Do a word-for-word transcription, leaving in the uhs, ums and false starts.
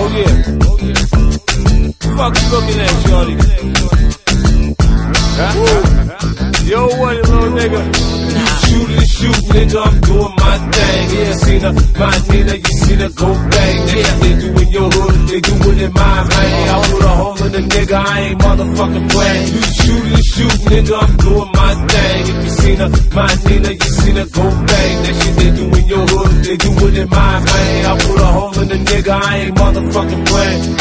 Oh yeah, oh yeah. Fuck you looking at, shorty? Yo, what it, little nigga? Shoot it, shoot, nigga, I'm doing my thing. Yeah, seen her, my Nina, you seen her go bang. Yeah, they do in your hood, they do it in my man. I put a hole in the nigga, I ain't motherfucking playing. You shoot it, shoot, nigga, I'm doing my thing. If you seen her, my Nina, you seen her go bang. That shit they do in your hood, they do it in my man. I put a hole in the nigga, I ain't motherfucking playing.